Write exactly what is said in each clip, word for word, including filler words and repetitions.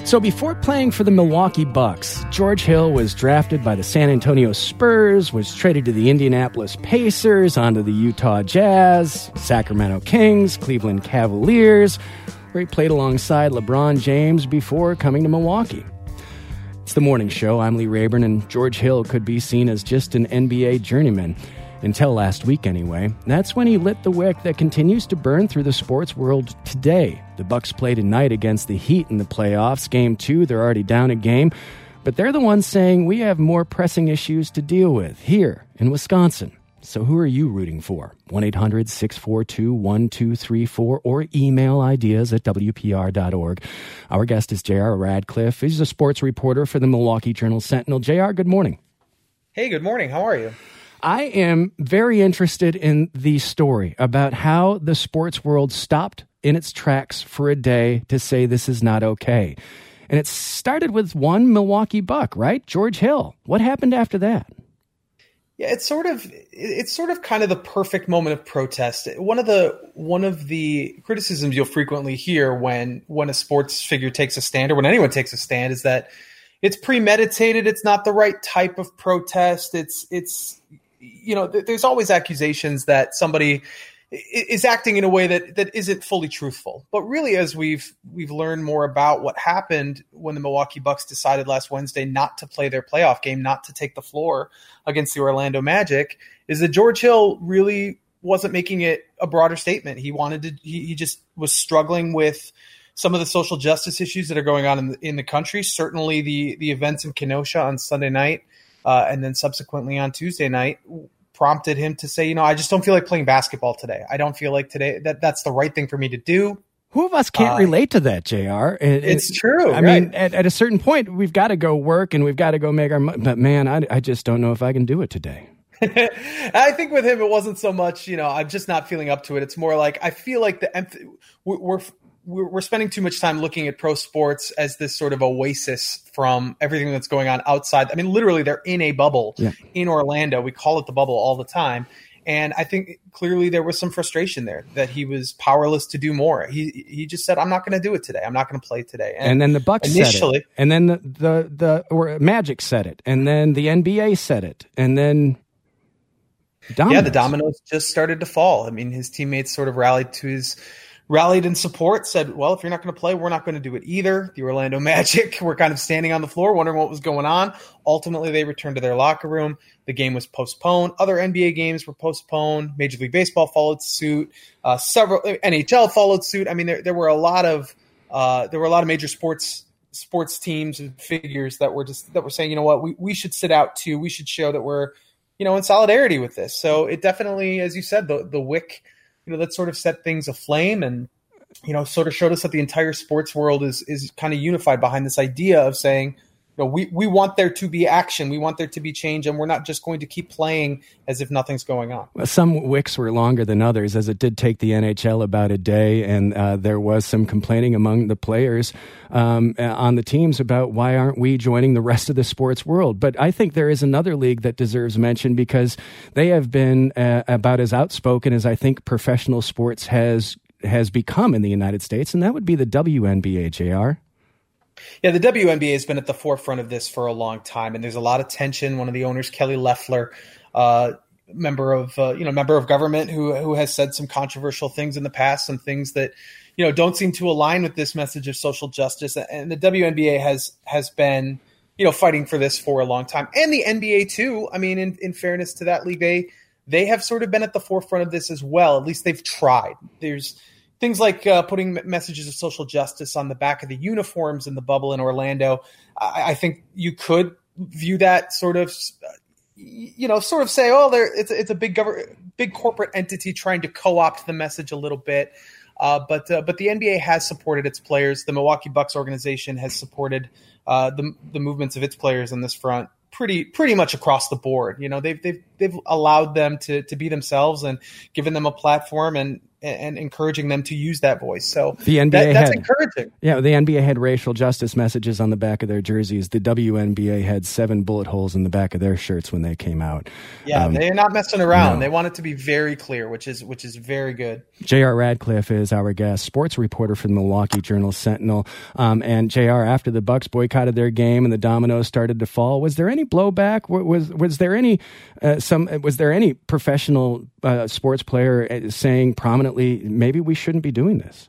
So before playing for the Milwaukee Bucks, George Hill was drafted by the San Antonio Spurs, was traded to the Indianapolis Pacers, onto the Utah Jazz, Sacramento Kings, Cleveland Cavaliers, where he played alongside LeBron James before coming to Milwaukee. It's the morning show. I'm Lee Rayburn, and George Hill could be seen as just an N B A journeyman. Until last week, anyway. That's when he lit the wick that continues to burn through the sports world today. The Bucks played tonight against the Heat in the playoffs. Game two, they're already down a game. But they're the ones saying we have more pressing issues to deal with here in Wisconsin. So who are you rooting for? one eight hundred six four two one two three four or email ideas at W P R dot org. Our guest is J R Radcliffe. He's a sports reporter for the Milwaukee Journal-Sentinel. J R, good morning. Hey, good morning. How are you? I am very interested in the story about how the sports world stopped in its tracks for a day to say this is not okay. And it started with one Milwaukee Buck, right? George Hill. What happened after that? Yeah, it's sort of it's sort of kind of the perfect moment of protest. One of the one of the criticisms you'll frequently hear when when a sports figure takes a stand, or when anyone takes a stand, is that it's premeditated. It's not the right type of protest. It's it's you know, there's always accusations that somebody is acting in a way that, that isn't fully truthful. But really, as we've we've learned more about what happened when the Milwaukee Bucks decided last Wednesday not to play their playoff game, not to take the floor against the Orlando Magic, is that George Hill really wasn't making it a broader statement. He wanted to. He, he just was struggling with some of the social justice issues that are going on in the, in the country. Certainly, the the events in Kenosha on Sunday night. Uh, and then subsequently on Tuesday night prompted him to say, you know, I just don't feel like playing basketball today. I don't feel like today that that's the right thing for me to do. Who of us can't uh, relate to that, J R? It, it's it, true. I right? mean, at, at a certain point, we've got to go work and we've got to go make our money. But man, I, I just don't know if I can do it today. I think with him, it wasn't so much, you know, I'm just not feeling up to it. It's more like I feel like the we're we're spending too much time looking at pro sports as this sort of oasis from everything that's going on outside. I mean, literally, they're in a bubble yeah. in Orlando. We call it the bubble all the time. And I think clearly there was some frustration there that he was powerless to do more. He he just said, I'm not going to do it today. I'm not going to play today. And, and then the Bucks initially, said it. And then the, the, the or Magic said it. And then the N B A said it. And then dominoes. Yeah, the dominoes just started to fall. I mean, his teammates sort of rallied to his rallied in support, said, well, if you're not going to play, we're not going to do it either. The Orlando Magic were kind of standing on the floor, wondering what was going on. Ultimately, they returned to their locker room. The game was postponed. Other N B A games were postponed. Major League Baseball followed suit. Uh, several N H L followed suit. I mean, there, there were a lot of uh, there were a lot of major sports sports teams and figures that were just that were saying, you know what, we we should sit out too. We should show that we're, you know, in solidarity with this. So it definitely, as you said, the the wick, you know, that sort of set things aflame and, you know, sort of showed us that the entire sports world is is kind of unified behind this idea of saying, you know, we, we want there to be action. We want there to be change, and we're not just going to keep playing as if nothing's going on. Well, some wicks were longer than others, as it did take the N H L about a day, and uh, there was some complaining among the players um, on the teams about why aren't we joining the rest of the sports world. But I think there is another league that deserves mention because they have been uh, about as outspoken as I think professional sports has has become in the United States, and that would be the W N B A, J R. Yeah, the W N B A has been at the forefront of this for a long time, and there's a lot of tension. One of the owners, Kelly Loeffler, uh, member of uh, you know member of government, who who has said some controversial things in the past, some things that you know don't seem to align with this message of social justice. And the W N B A has has been you know fighting for this for a long time, and the N B A too. I mean, in, in fairness to that league, they they have sort of been at the forefront of this as well. At least they've tried. There's things like uh, putting messages of social justice on the back of the uniforms in the bubble in Orlando. I, I think you could view that sort of, you know, sort of say, oh, there it's it's a big government, big corporate entity trying to co-opt the message a little bit. Uh, but uh, but the N B A has supported its players. The Milwaukee Bucks organization has supported uh, the the movements of its players on this front pretty pretty much across the board. You know, they've they've they've allowed them to to be themselves and given them a platform. And and encouraging them to use that voice. So the N B A that, that's had, encouraging. Yeah, the N B A had racial justice messages on the back of their jerseys. The W N B A had seven bullet holes in the back of their shirts when they came out. Yeah, um, they're not messing around. No. They want it to be very clear, which is which is very good. J R. Radcliffe is our guest, sports reporter for the Milwaukee Journal-Sentinel. Um, and J R, after the Bucks boycotted their game and the dominoes started to fall, was there any blowback? Was was there any uh, some was there any professional uh, sports player saying prominently, maybe we shouldn't be doing this?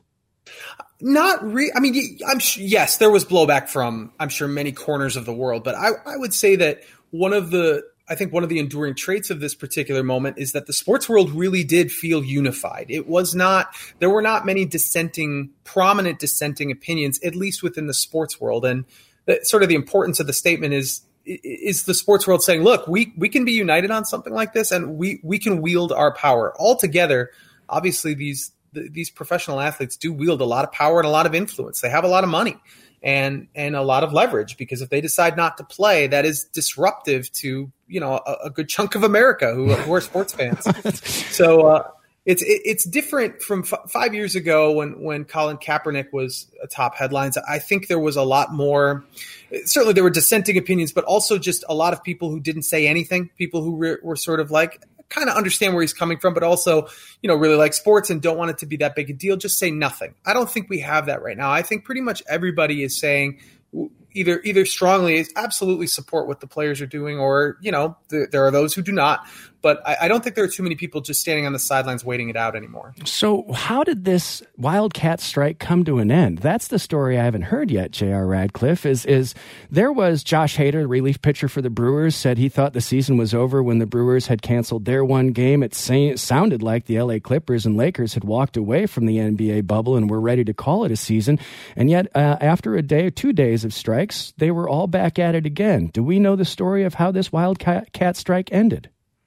Not re- I mean, I'm sh- yes, there was blowback from, I'm sure, many corners of the world. But I, I would say that one of the, I think one of the enduring traits of this particular moment is that the sports world really did feel unified. It was not, there were not many dissenting, prominent dissenting opinions, at least within the sports world. And the, sort of the importance of the statement is, is the sports world saying, look, we, we can be united on something like this, and we, we can wield our power all together. Obviously, these, these professional athletes do wield a lot of power and a lot of influence. They have a lot of money and and a lot of leverage, because if they decide not to play, that is disruptive to, you know, a, a good chunk of America who, who are sports fans. So uh, it's it, it's different from f- five years ago when when Colin Kaepernick was atop headlines. I think there was a lot more. Certainly, there were dissenting opinions, but also just a lot of people who didn't say anything. People who re- were sort of like, kind of understand where he's coming from, but also, you know, really like sports and don't want it to be that big a deal. Just say nothing. I don't think we have that right now. I think pretty much everybody is saying either either strongly absolutely support what the players are doing, or, you know, th- there are those who do not. But I, I don't think there are too many people just standing on the sidelines waiting it out anymore. So how did this Wildcat strike come to an end? That's the story I haven't heard yet, J R. Radcliffe, is, is there was Josh Hader, the relief pitcher for the Brewers, said he thought the season was over when the Brewers had canceled their one game. It, say, it sounded like the L A Clippers and Lakers had walked away from the N B A bubble and were ready to call it a season. And yet, uh, after a day or two days of strikes, they were all back at it again. Do we know the story of how this Wildcat strike ended?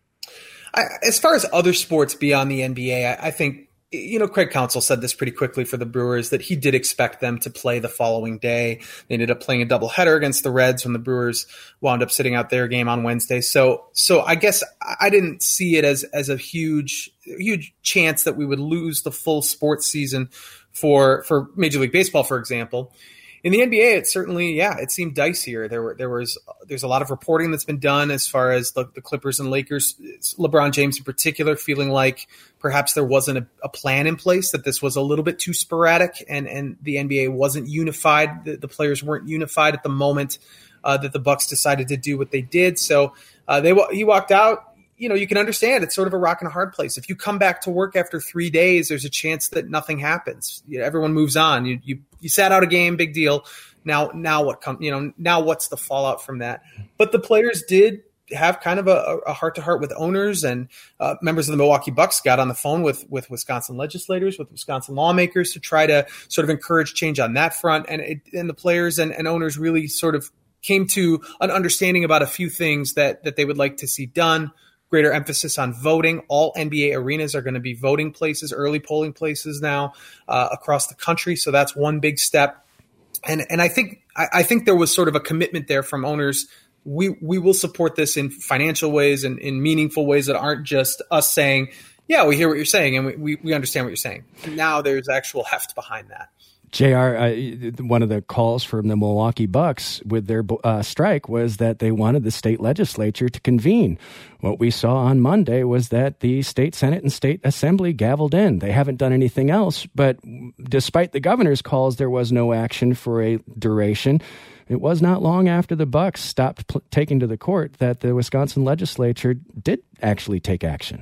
I, as far as other sports beyond the N B A, I, I think, you know, Craig Counsell said this pretty quickly for the Brewers, that he did expect them to play the following day. They ended up playing a doubleheader against the Reds when the Brewers wound up sitting out their game on Wednesday. So, so I guess I didn't see it as, as a huge, huge chance that we would lose the full sports season for, for Major League Baseball, for example. In the N B A, it certainly, yeah, it seemed dicier. There were, there was, there's a lot of reporting that's been done as far as the, the Clippers and Lakers, LeBron James in particular, feeling like perhaps there wasn't a, a plan in place, that this was a little bit too sporadic, and, and the N B A wasn't unified. The, the players weren't unified at the moment uh, that the Bucks decided to do what they did. So uh, they he walked out. You know, you can understand it's sort of a rock and a hard place. If you come back to work after three days, there's a chance that nothing happens. You know, everyone moves on. You, you, you sat out a game, big deal. Now, now what come, you know, now what's the fallout from that? But the players did have kind of a, a heart to heart with owners, and uh, members of the Milwaukee Bucks got on the phone with, with Wisconsin legislators, with Wisconsin lawmakers to try to sort of encourage change on that front. And it, and the players and, and owners really sort of came to an understanding about a few things that, that they would like to see done. Greater emphasis on voting. All N B A arenas are going to be voting places, early polling places now uh, across the country. So that's one big step. And and I think I, I think there was sort of a commitment there from owners. We we will support this in financial ways and in meaningful ways that aren't just us saying, yeah, we hear what you're saying and we, we, we understand what you're saying. Now there's actual heft behind that. J R, uh, one of the calls from the Milwaukee Bucks with their uh, strike was that they wanted the state legislature to convene. What we saw on Monday was that the state Senate and state assembly gavelled in. They haven't done anything else, but despite the governor's calls, there was no action for a duration. It was not long after the Bucks stopped pl- taking to the court that the Wisconsin legislature did actually take action.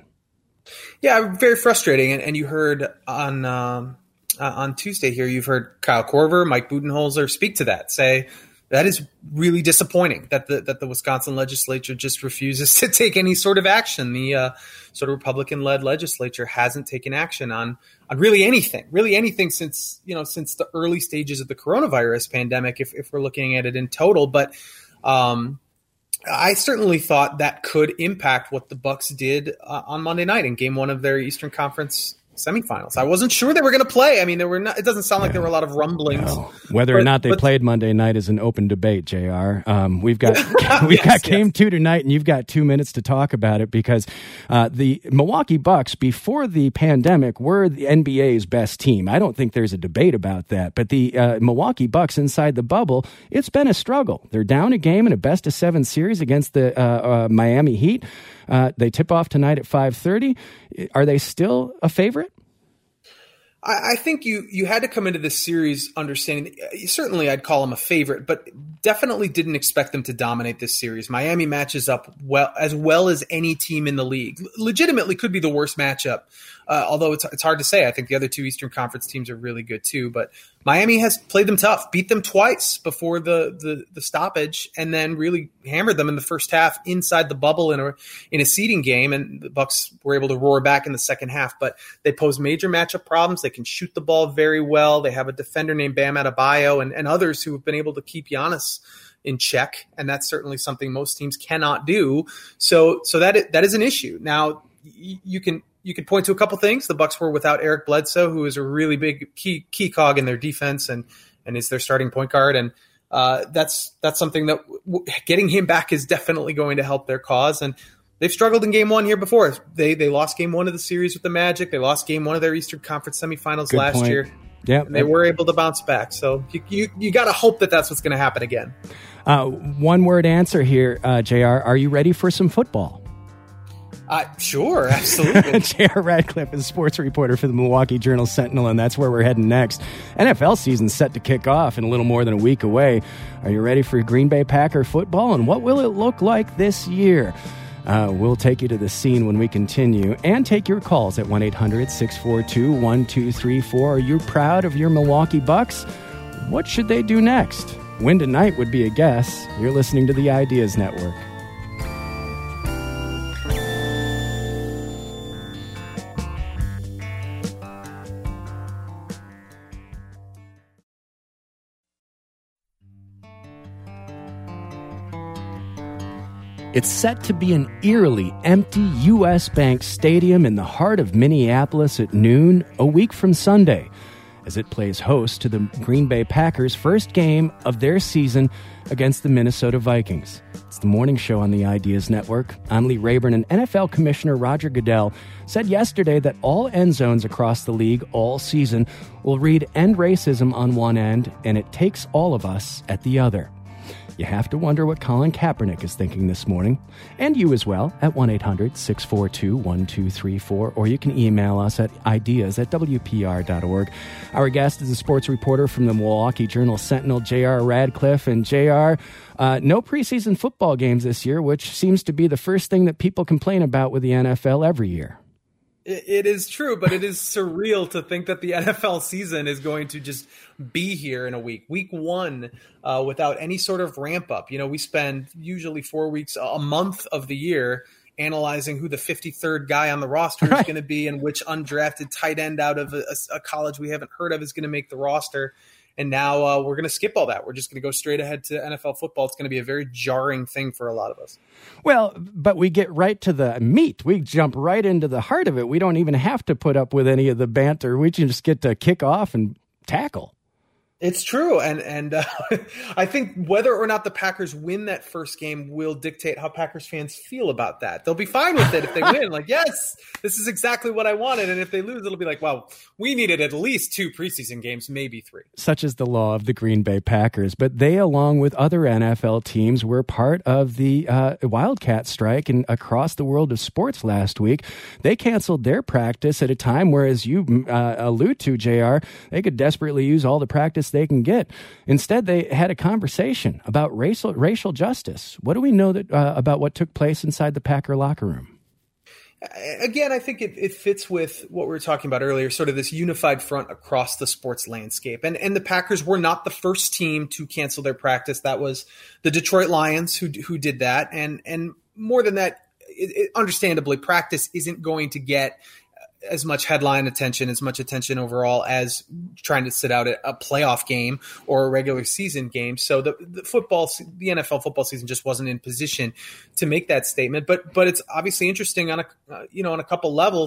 Yeah, very frustrating. And, and you heard on... Um Uh, on Tuesday here, you've heard Kyle Korver, Mike Budenholzer speak to that, say that is really disappointing that the that the Wisconsin legislature just refuses to take any sort of action. The uh, sort of Republican-led legislature hasn't taken action on on really anything, really anything since you know since the early stages of the coronavirus pandemic, if if we're looking at it in total. But um, I certainly thought that could impact what the Bucks did uh, on Monday night in Game One of their Eastern Conference semifinals. I wasn't sure they were going to play. I mean, there were not, it doesn't sound like there were a lot of rumblings. No. Whether but, or not they but, played Monday night is an open debate, J R. Um, we've got we've yes, got game yes. two tonight, and you've got two minutes to talk about it because uh, the Milwaukee Bucks, before the pandemic, were the N B A's best team. I don't think there's a debate about that. But the uh, Milwaukee Bucks inside the bubble, it's been a struggle. They're down a game in a best of seven series against the uh, uh, Miami Heat. Uh, they tip off tonight at five thirty. Are they still a favorite? I think you you had to come into this series understanding that, certainly I'd call them a favorite, but definitely didn't expect them to dominate this series. Miami matches up well as well as any team in the league. Legitimately could be the worst matchup, uh, although it's it's hard to say. I think the other two Eastern Conference teams are really good too, but Miami has played them tough, beat them twice before the, the, the stoppage, and then really hammered them in the first half inside the bubble in a in a seeding game, and the Bucks were able to roar back in the second half. But they pose major matchup problems. They can shoot the ball very well. They have a defender named Bam Adebayo and, and others who have been able to keep Giannis in check, and that's certainly something most teams cannot do. So so that is, that is an issue. Now, y- you can – You could point to a couple things. The Bucks were without Eric Bledsoe, who is a really big key key cog in their defense and and is their starting point guard. And uh, that's that's something that w- getting him back is definitely going to help their cause. And they've struggled in game one here before. They they lost game one of the series with the Magic. They lost game one of their Eastern Conference semifinals Good last point. year. Yeah, they were able to bounce back. So you you, you got to hope that that's what's going to happen again. Uh, one word answer here, uh, J R. Are you ready for some football? Uh, sure, absolutely. J R. Radcliffe is a sports reporter for the Milwaukee Journal-Sentinel, and that's where we're heading next. N F L season's set to kick off in a little more than a week away. Are you ready for Green Bay Packer football, and what will it look like this year? Uh, we'll take you to the scene when we continue and take your calls at one eight hundred six four two one two three four. Are you proud of your Milwaukee Bucks? What should they do next? Win tonight would be a guess. You're listening to the Ideas Network. It's set to be an eerily empty U S Bank Stadium in the heart of Minneapolis at noon, a week from Sunday, as it plays host to the Green Bay Packers' first game of their season against the Minnesota Vikings. It's the morning show on the Ideas Network. I'm Lee Rayburn, and N F L Commissioner Roger Goodell said yesterday that all end zones across the league all season will read "End Racism" on one end, and "It takes all of us" at the other. You have to wonder what Colin Kaepernick is thinking this morning. And you as well, at one eight hundred six four two one two three four, or you can email us at ideas at w p r dot org. Our guest is a sports reporter from the Milwaukee Journal-Sentinel, J R. Radcliffe. And J R, uh, no preseason football games this year, which seems to be the first thing that people complain about with the N F L every year. It is true, but it is surreal to think that the N F L season is going to just be here in a week. Week one, uh, without any sort of ramp up. You know, we spend usually four weeks, a month of the year analyzing who the fifty-third guy on the roster is going to be and which undrafted tight end out of a, a college we haven't heard of is going to make the roster. And now uh, we're going to skip all that. We're just going to go straight ahead to N F L football. It's going to be a very jarring thing for a lot of us. Well, but we get right to the meat. We jump right into the heart of it. We don't even have to put up with any of the banter. We can just get to kick off and tackle. It's true. And and uh, I think whether or not the Packers win that first game will dictate how Packers fans feel about that. They'll be fine with it if they win. Like, yes, this is exactly what I wanted. And if they lose, it'll be like, wow, we needed at least two preseason games, maybe three. Such is the law of the Green Bay Packers. But they, along with other N F L teams, were part of the uh, Wildcat strike and across the world of sports last week. They canceled their practice at a time where, as you uh, allude to, J R, they could desperately use all the practice they can get. Instead, they had a conversation about racial racial justice. What do we know that uh, about what took place inside the Packer locker room? Again, I think it, it fits with what we were talking about earlier, sort of this unified front across the sports landscape. And and the Packers were not the first team to cancel their practice. That was the Detroit Lions who who did that. And and more than that, it, it, understandably, practice isn't going to get as much headline attention, as much attention overall as trying to sit out a, a playoff game or a regular season game. So the, the football, the N F L football season just wasn't in position to make that statement. But but it's obviously interesting on a uh, you know on a couple levels.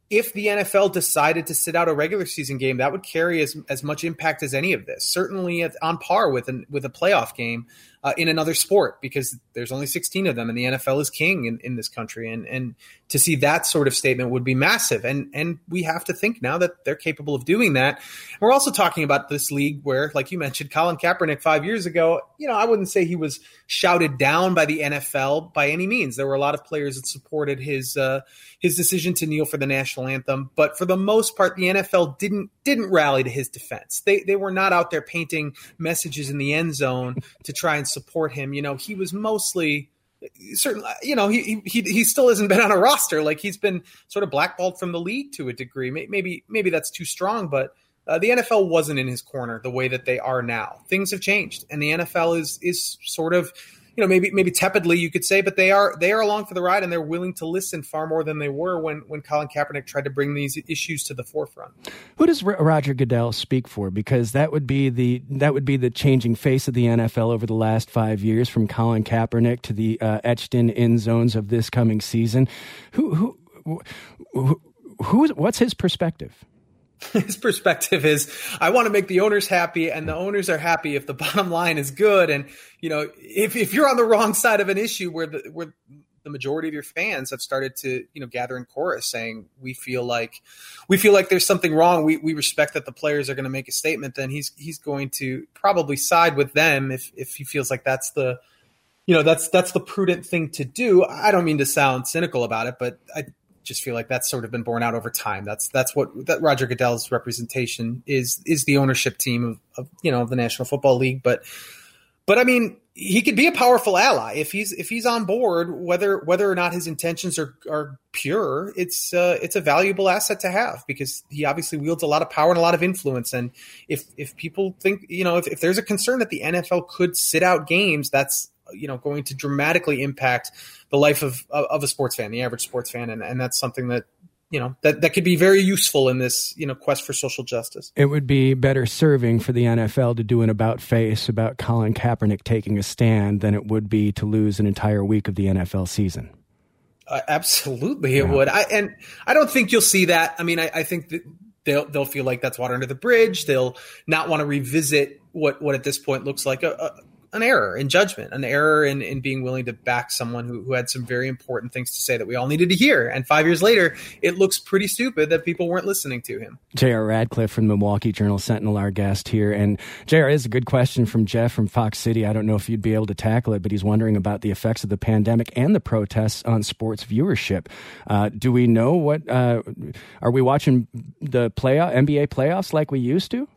if the N F L decided to sit out a regular season game, that would carry as, as much impact as any of this, certainly at, on par with an, with a playoff game uh, in another sport, because there's only sixteen of them and the N F L is king in, in this country. And, and to see that sort of statement would be massive. And, and we have to think now that they're capable of doing that. We're also talking about this league where, like you mentioned, Colin Kaepernick five years ago, you know, I wouldn't say he was shouted down by the N F L by any means. There were a lot of players that supported his, uh, his decision to kneel for the national anthem, but for the most part, the N F L didn't didn't rally to his defense. They they were not out there painting messages in the end zone to try and support him. You know, he was mostly certainly, you know, he he he still hasn't been on a roster. Like, he's been sort of blackballed from the league to a degree. Maybe maybe that's too strong, but uh, the N F L wasn't in his corner the way that they are now. Things have changed, and the N F L is is sort of, you know, maybe maybe tepidly you could say, but they are they are along for the ride, and they're willing to listen far more than they were when when Colin Kaepernick tried to bring these issues to the forefront. Who does R- Roger Goodell speak for? Because that would be the that would be the changing face of the N F L over the last five years, from Colin Kaepernick to the uh, etched in end zones of this coming season. Who who who, who what's his perspective? His perspective is, I want to make the owners happy, and the owners are happy if the bottom line is good. And, you know, if, if you're on the wrong side of an issue where the, where the majority of your fans have started to, you know, gather in chorus saying, we feel like, we feel like there's something wrong. We, we respect that the players are going to make a statement. Then he's, he's going to probably side with them if, if he feels like that's the, you know, that's, that's the prudent thing to do. I don't mean to sound cynical about it, but I just feel like that's sort of been borne out over time. That's that's what that Roger Goodell's representation is is the ownership team of, of you know of the National Football League. But but I mean, he could be a powerful ally if he's if he's on board. Whether whether or not his intentions are are pure, it's uh, it's a valuable asset to have, because he obviously wields a lot of power and a lot of influence. And if if people think, you know if, if there's a concern that the N F L could sit out games, that's you know going to dramatically impact the life of of a sports fan, the average sports fan, and, and that's something that you know that, that could be very useful in this you know quest for social justice. It would be better serving for the N F L to do an about face about Colin Kaepernick taking a stand than it would be to lose an entire week of the N F L season. Uh, absolutely, it yeah. would. I, and I don't think you'll see that. I mean, I, I think that they'll they'll feel like that's water under the bridge. They'll not want to revisit what what at this point looks like a, a an error in judgment, an error in, in being willing to back someone who, who had some very important things to say that we all needed to hear. And five years later, it looks pretty stupid that people weren't listening to him. J R. Radcliffe from the Milwaukee Journal-Sentinel, our guest here. And J R, is a good question from Jeff from Fox City. I don't know if you'd be able to tackle it, but he's wondering about the effects of the pandemic and the protests on sports viewership. Uh, do we know what, uh, are we watching the playoff, N B A playoffs like we used to?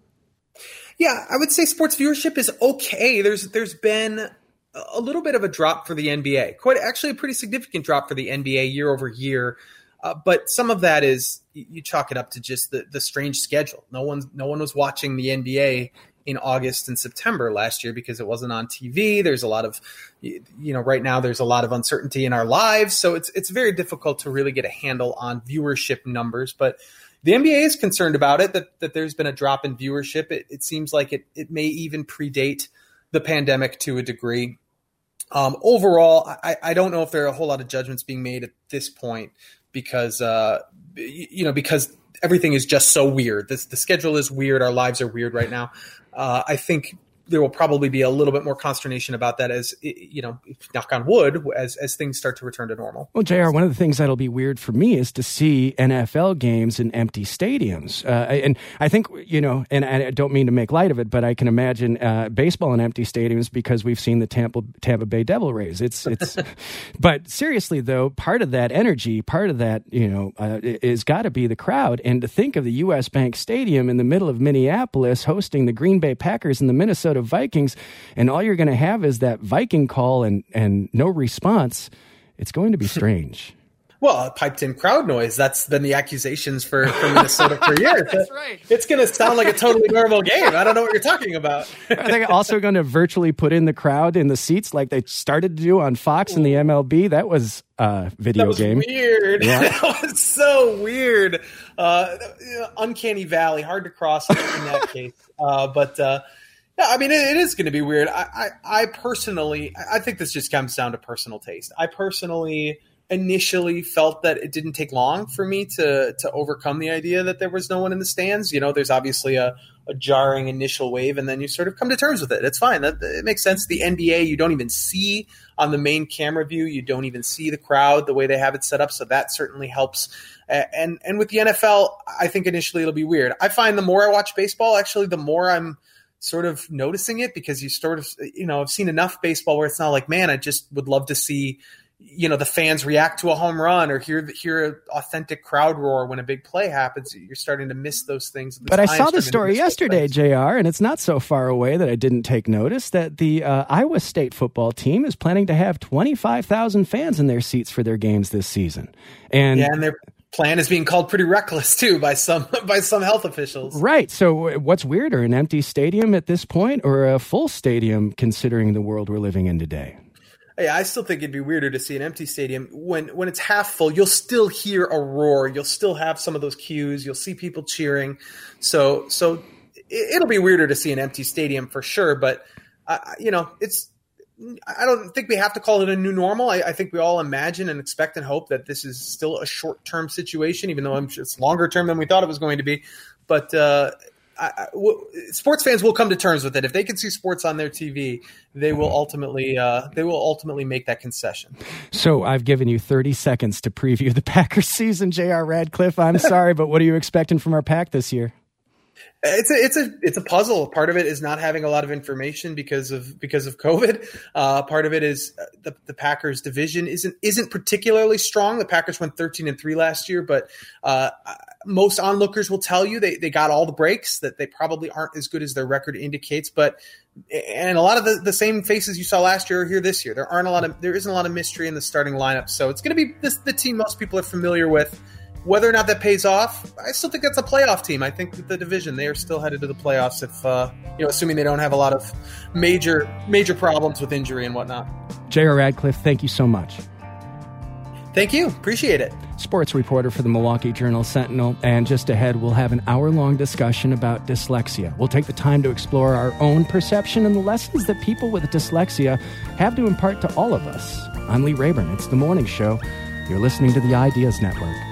Yeah, I would say sports viewership is okay. There's there's been a little bit of a drop for the N B A, quite actually a pretty significant drop for the N B A year over year. Uh, but some of that is you chalk it up to just the, the strange schedule. No one no one was watching the N B A in August and September last year because it wasn't on T V. There's a lot of, you know, right now there's a lot of uncertainty in our lives, so it's it's very difficult to really get a handle on viewership numbers. But the N B A is concerned about it, that, that there's been a drop in viewership. It, it seems like it, it may even predate the pandemic to a degree. Um, overall, I, I don't know if there are a whole lot of judgments being made at this point because, uh, you know, because everything is just so weird. This, the schedule is weird. Our lives are weird right now. Uh, I think there will probably be a little bit more consternation about that as, you know, knock on wood, as as things start to return to normal. Well, J R, one of the things that'll be weird for me is to see N F L games in empty stadiums. Uh, and I think, you know, and I don't mean to make light of it, but I can imagine uh, baseball in empty stadiums because we've seen the Tampa, Tampa Bay Devil Rays. It's, it's, but seriously though, part of that energy, part of that, you know, uh, is got to be the crowd. And to think of the U S Bank Stadium in the middle of Minneapolis hosting the Green Bay Packers and the Minnesota Vikings, and all you're going to have is that Viking call and, and no response, it's going to be strange. Well, a piped-in crowd noise. That's been the accusations for, for Minnesota for years. That's right. It's going to sound like a totally normal game. I don't know what you're talking about. Are they also going to virtually put in the crowd in the seats like they started to do on Fox and the M L B? That was a video that was game. Weird. Yeah. That was so weird. Uh, uncanny valley. Hard to cross in that case. Uh, but... Uh, Yeah, I mean, it, it is going to be weird. I, I, I personally, I think this just comes down to personal taste. I personally initially felt that it didn't take long for me to to overcome the idea that there was no one in the stands. You know, there's obviously a, a jarring initial wave, and then you sort of come to terms with it. It's fine. That, it makes sense. The N B A, you don't even see on the main camera view. You don't even see the crowd the way they have it set up, so that certainly helps. And and with the N F L, I think initially it'll be weird. I find the more I watch baseball, actually, the more I'm sort of noticing it, because you sort of, you know, I've seen enough baseball where it's not like, man, I just would love to see, you know, the fans react to a home run or hear hear an authentic crowd roar when a big play happens. You're starting to miss those things. But I saw the story yesterday, J R, and it's not so far away that I didn't take notice that the uh, Iowa State football team is planning to have twenty-five thousand fans in their seats for their games this season. And, yeah, and their plan is being called pretty reckless too by some by some health officials. Right. So what's weirder, an empty stadium at this point or a full stadium considering the world we're living in today? Yeah, I still think it'd be weirder to see an empty stadium. When when it's half full, you'll still hear a roar. You'll still have some of those cues. You'll see people cheering. So so it'll be weirder to see an empty stadium for sure. But uh, you know, it's I don't think we have to call it a new normal. I, I think we all imagine and expect and hope that this is still a short term situation, even though I'm sure it's longer term than we thought it was going to be. But uh, I, I, w- sports fans will come to terms with it. If they can see sports on their T V, they will ultimately uh, they will ultimately make that concession. So I've given you thirty seconds to preview the Packers season, J R. Radcliffe. I'm sorry, but what are you expecting from our Pack this year? It's a it's a it's a puzzle. Part of it is not having a lot of information because of because of COVID. Uh, part of it is the, the Packers division isn't isn't particularly strong. The Packers went thirteen and three last year, but uh, most onlookers will tell you they, they got all the breaks, that they probably aren't as good as their record indicates. But and a lot of the, the same faces you saw last year are here this year. There aren't a lot of there isn't a lot of mystery in the starting lineup, so it's going to be this the team most people are familiar with. Whether or not that pays off, I still think that's a playoff team. I think that the division, they are still headed to the playoffs if, uh, you know, assuming they don't have a lot of major, major problems with injury and whatnot. J R. Radcliffe, thank you so much. Thank you. Appreciate it. Sports reporter for the Milwaukee Journal-Sentinel. And just ahead, we'll have an hour-long discussion about dyslexia. We'll take the time to explore our own perception and the lessons that people with dyslexia have to impart to all of us. I'm Lee Rayburn. It's The Morning Show. You're listening to the Ideas Network.